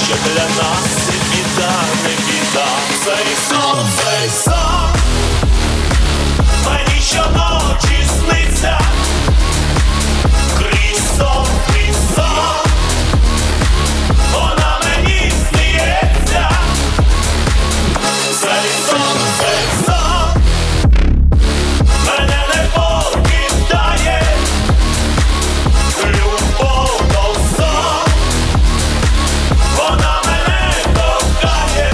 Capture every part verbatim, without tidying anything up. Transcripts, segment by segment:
що для нас і біда, не біда. Цей сон, цей сон мені щоночі сниться. Крізь сон, крізь сон вона мені сміється. Цей сон, цей сон мене не покидає. Любов то сон, вона мене кохає.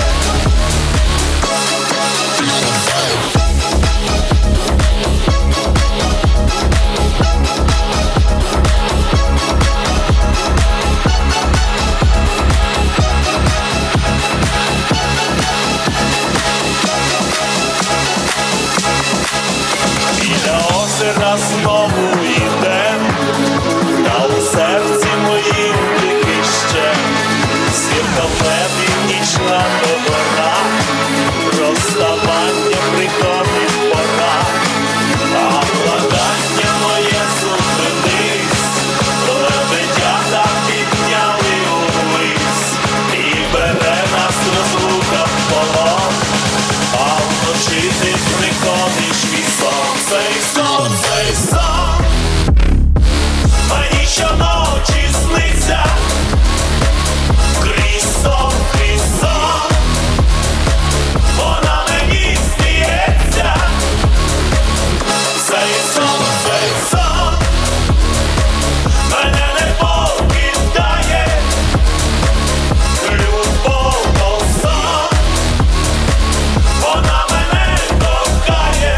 Біля озера знову йдем, та у серці моїм тільки ще зірка в небі, нічна догора, розставання приходить пора, а благання моє зупинись, лебедята підняли увись, і бере нас розлука в полон, а вночі ти приходиш мій сон. Цей сон, цей сон мені щоночі сниться. Крізь сон, крізь сон вона мені сміється. Цей сон, цей сон мене не покидає. Любов то сон, вона мене кохає.